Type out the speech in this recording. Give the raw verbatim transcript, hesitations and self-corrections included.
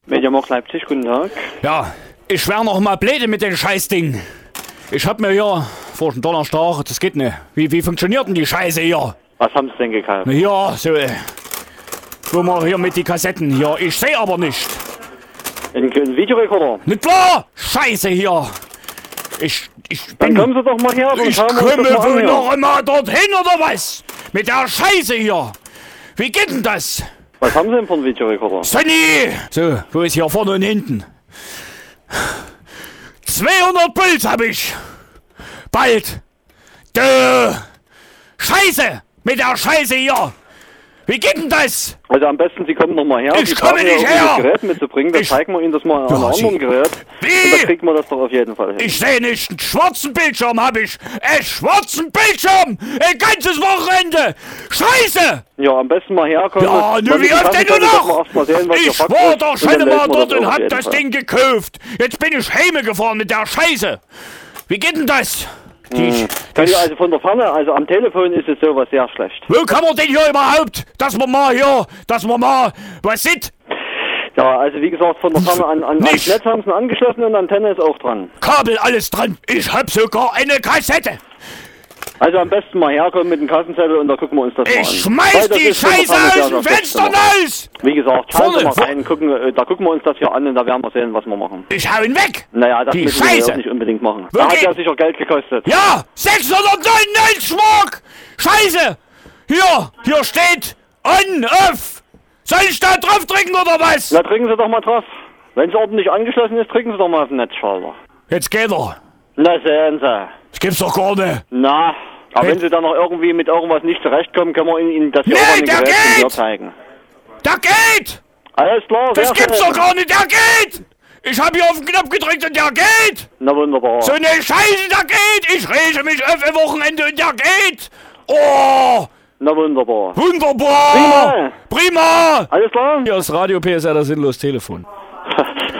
Mediamarkt Leipzig, guten Tag. Ja, ich wär noch mal blöde mit dem Scheißding. Ich hab mir hier vor dem Donnerstag, das geht nicht. Wie, wie funktioniert denn die Scheiße hier? Was haben Sie denn gekauft? Na hier, so, äh, wo wir hier mit die Kassetten hier. Ich seh aber nicht. Ein, ein Videorekorder? Nicht klar! Scheiße hier! Ich, ich Dann bin... kommen Sie doch mal her und Ich schauen wir uns komme das mal an wohl hier. noch immer dorthin, oder was? Mit der Scheiße hier! Wie geht denn das? Was haben Sie denn für einen Videorekorder? Sonny! So, wo ist hier vorne und hinten? zweihundert Puls hab ich! Bald! Dö! Scheiße! Mit der Scheiße hier! Wie geht denn das? Also am besten, Sie kommen noch mal her. Ich Sie komme brauchen nicht ja her. Das Gerät mitzubringen, dann Ich- zeigen wir Ihnen das mal an Ja, einem Sie- anderen Gerät. Wie? Und dann kriegt man das doch auf jeden Fall hin. Ich sehe nicht, einen schwarzen Bildschirm hab ich! Einen schwarzen Bildschirm! Ein ganzes Wochenende! Scheiße! Ja, am besten mal herkommen. Ja, nur Wollen Sie wie die oft denn Kassensette nur doch mal noch? erst mal sehen, was Ihr Ich Fakt war ist, doch und schon dann mal melden wir dort das und auf hab jeden das Fall. Ding gekauft. Jetzt bin ich heime gefahren mit der Scheiße. Wie geht denn das? Die, Hm. die, Ja, also von der Ferne, also am Telefon ist es sowas sehr schlecht. wo kann man denn hier überhaupt, dass man mal hier, dass man mal was sieht? Ja, also wie gesagt, von der Ferne an, an Nicht. ans Netz haben sie ihn angeschlossen und Antenne ist auch dran. Kabel, alles dran. Ich hab sogar eine Kassette. Also am besten mal herkommen mit dem Kassenzettel und da gucken wir uns das mal an. Ich schmeiß Weil das die ist von der Scheiße Ferne sehr, aus dem sehr schlecht Fenster gemacht. raus. Wie gesagt, schauen Sie Vorne, mal vor- rein, gucken, äh, da gucken wir uns das hier an und da werden wir sehen, was wir machen. Ich hau ihn weg. Naja, das Die müssen wir Scheiße. jetzt nicht unbedingt machen. Da hat Wirklich? ja sicher Geld gekostet. Ja, sechshundertneunundneunzig Mark. Scheiße. Hier, hier steht on, off. Soll ich da drauf drücken oder was? Na, drücken Sie doch mal drauf. Wenn es ordentlich angeschlossen ist, drücken Sie doch mal auf den Netzschalter. Jetzt geht er. Na, sehen Sie. Das gibt's doch gar nicht. Na, aber Hey. wenn Sie dann noch irgendwie mit irgendwas nicht zurechtkommen, können wir Ihnen Ihnen das hier Nee, auch an den der Geräten hier geht! zeigen. Der geht! Alles klar, Das sehr gibt's schön. doch gar nicht, der geht! Ich hab hier auf den Knopf gedrückt und der geht! Na wunderbar. So eine Scheiße, der geht! Ich rege mich auf ein Wochenende und der geht! Oh! Na wunderbar. Wunderbar! Prima. Prima! Alles klar? Hier ist Radio P S R, das sinnlos Telefon.